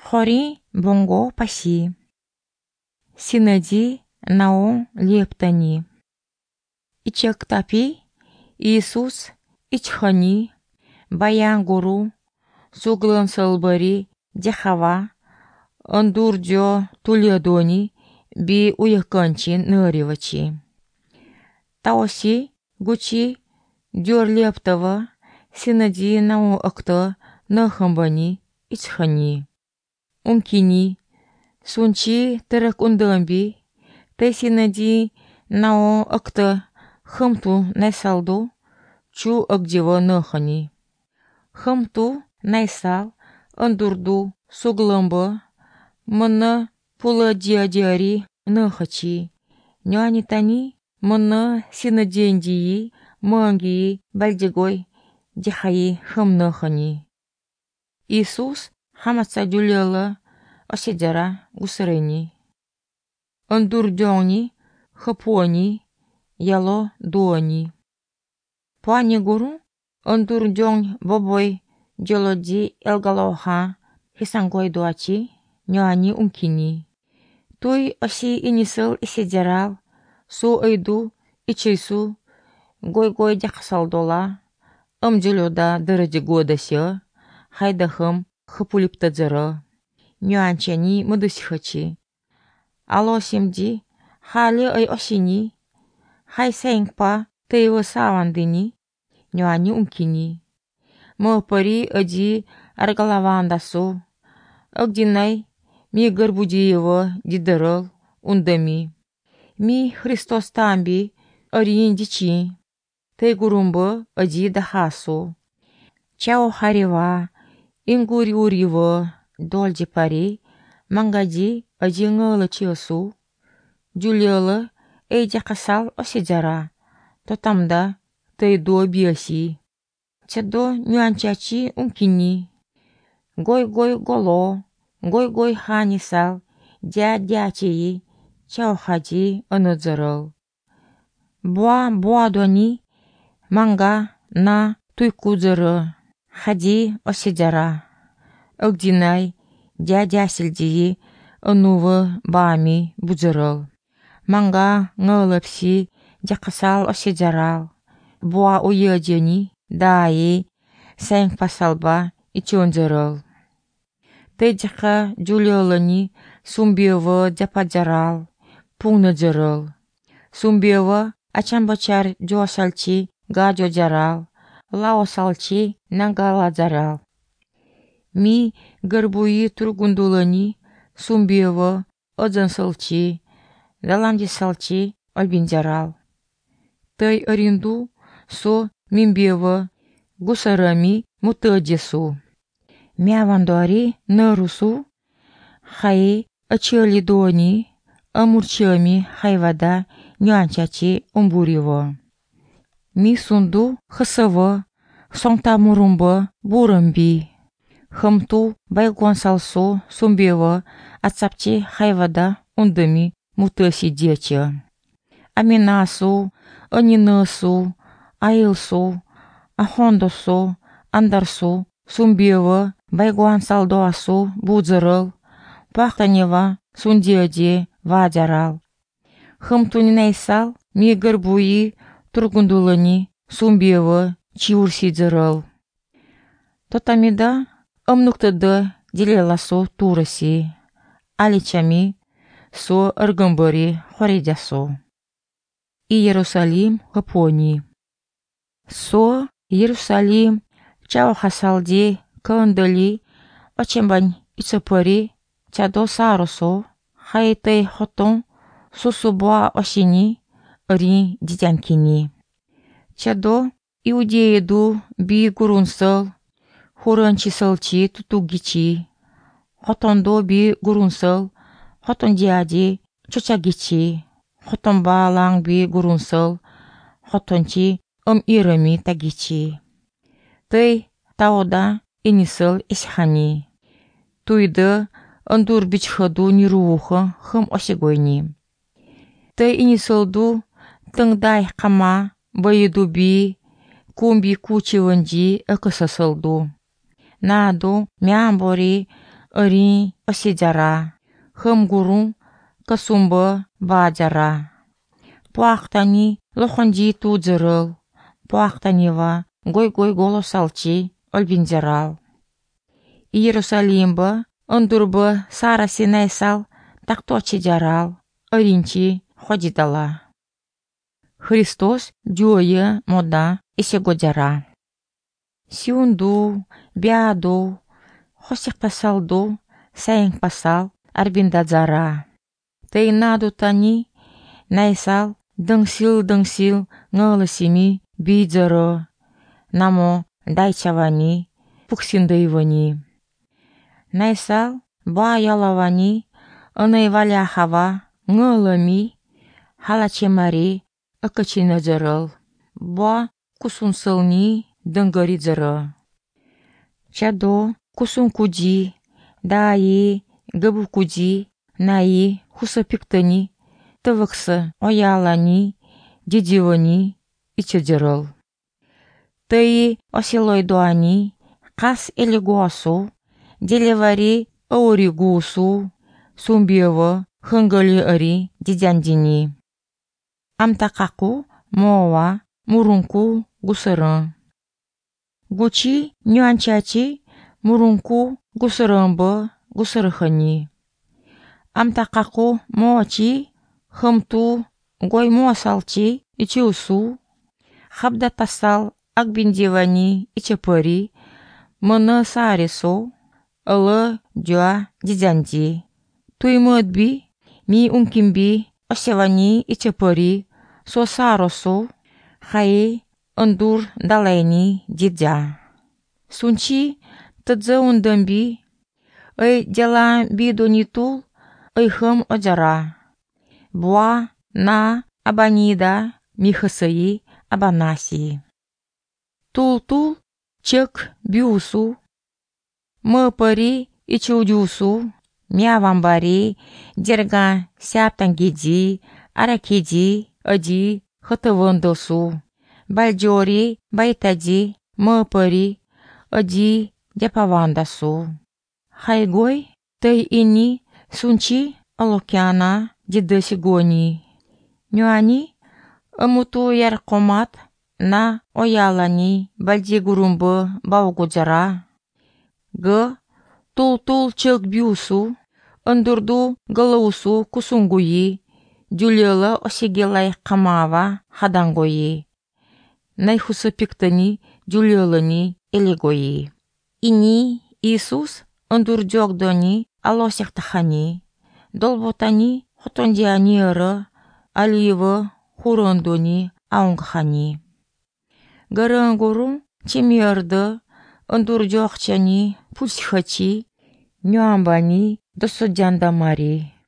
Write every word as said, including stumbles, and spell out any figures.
Хори бонго паси. Синади наон лептани. Ичактапи Иисус ичхани. Баян гуру. Суглан салбари дяхава. Андурдё тулядони би уяканчин ныревачи. Таоси гучи дёр лептава. Синади наон акта нахамбани ичхани. Умкини, сунчи терак ундамби, тесинади нао акта хамту найсалду, чу агдева нахани. Хамту найсал, андурду сугламба, мана пула диадиари нахачи. Нюанитани, мана синадендии, манги, бальдегой, дихаи хам нахани. Иисус хамаца дюлела оседера гусарени. Андурдёни, хапуани, яло дуани. Пуани гуру, андурдён бобой, дёлоди элгалоха, хисангой дуачи, нюани умкини. Той оси инисел и седерал, су айду и чайсу, гой-гой дяхасалдола, амдюлёда дыради годася, хайдахам, хапулиптадзара, нюанчани мадусихачи. Ало симди, хали ай осини, хай сэнкпа тэйва савандини, нюани умкини. Мапари ади аргалавандасу, агдинай ми гарбудиева дидарал ундами. Ми Христос тамби арин дичи, тэй гурумба ади дахасу. Чао харева, ингури урива, дольди пари, мангади адингала чиосу, дюлела эйдя касал оседяра, то тамда тайдо биаси. Чадо нюанчачи умкини, гой-гой голо, гой-гой ханисал, дя-дячии, чао хади анадзарал. Буа-буадони, манга на туйкудзара. Хади оседяра. Агдинай, дядя сельдии, анува бами будзарал. Манга нгалапси, дякасал оседярал. Буа уядяни, даи, сэнк пасалба и чонзарал. Тэдяка дюлялани, сумбева дяпадзарал, пугнадзарал. Сумбева ачамбачар дюасалчи, гадёдзарал. Лао салчи нагаладзарал. Ми гарбуи тургундулани, сумбева, одзан салчи, даламди салчи, альбинзарал. Тай аринду, со мимбева, гусарами мутадесу. Мявандуари нарусу, хай ачалидони, амурчами хайвада, нюанчачи умбуриво. Ми сунду хасава, сонта мурумба, бурамби. Хамту байгон салсу, сумбева, ацапчи хайвада, ундами, мутаси деча. Аминасу, анинасу, аилсу, ахондосу, андарсу, сумбева, байгон салдоасу, будзарал, пахтанева, сундиаде, вадярал. Хамту нинайсал, ми гарбуи, тургундулани, сумбева, чиурсидзарал. Тотамида, амнуктада, дилеласо тураси, аличами, со аргамбари, хоридясо. Иерусалим, Хапони. Со Иерусалим, чао хасалди, кандали, очембань ицапари, чадо саросо, хайтай хотон, сусубуа осини, ри дитянкини. Чадо иудееду би гурунсал, хуранчисалчи тутугичи, хотондо би гурунсал, хотондиади чучагичи, хотонбаланг би гурунсал, хотончи ам ирами тагичи. Тэй таода инисал исхани. Туйда андур бичхаду нирууха хам осигойни. Тэй инисалду тыңдай қама, байыдуби, кумби кучиванди акасасалду. Наду мямбори, ări осидяра, хăмгуру кăсумбă баадяра. Пуахтани лохонди тудзырыл, пуахтанива гой-гой голосалчи ăлбиндерал. Иерусалимбă ăндурбă сараси найсал тахточидярал, ăринчи ходидала. Христос дюойы мода исегодяра. Сиунду, биаду, хосих пасалду, сайынг пасал, арбиндадзара. Тайнаду тани, найсал, дыңсил-дыңсил, ngăлăсими бидзără, намо дайчавани, пуксиндăйвăни. Найсал, ба ялавани, ăнăйваляхава, ngăлăми, халачемари, ăкăчинădzărăл, ба кусунсăлни, дăнгăриdzără. Чадо, кусункуди, даи, гăбукуди, наи, хусăпиктăни, тăвăксă, оялани, дидивăни, ичădzărăл. Тăи оселойдуани, қас элигуасу, делевари ăуригусу, сумбиевă, хăнгăли ări, дидяндини. Амтакаку, моа, мурунку, гусără. Гучи, нюанчачи, мурунку, гусărămbă, гусărăхăни. Амтакаку, моачи, хăмту, гой моасалчи, ичиусу, хабдатасал, акбиндивани, ичăпări, мăнă саресу, ăлă, дюа, дидянди. Туймăдби, ми ункимби, осевани, ичăpări, сосаросу, хаи, ăndur daleni, didea. Sunci, tădză undămbi, îi dela bidonitul, îi hâm ăgeara. Boa, na, abanida, mihăsăi, abanasi. Tultul, cec, biusu, mă pări, iciudiusu, miavambari, derga, seaptanghidi, arachidi, ădi, hătăvândăsu, balgiori, baitadi, mă pări, ădi, depavandasu. Haigoi, tăi ini, sunci, alocheana, didăsigoni. Nioani, ămutu iar comat, na, oyalani, baldi gurumbă, baugujara. Gă, tul-tul cel biusu, ăndurdu gălăusu kusungui, дюлелă осигелай камава хадангои. Найхусы пиктани дюлелăни элегои. Ини Иисус ăндурдёгдони алосехтахани, долботани хотондиани ără, аливă хурăндони аунгхани. Гărănguru чемиардă ăндурдёгчани пульсхăчи, нюамбани досодяндамари.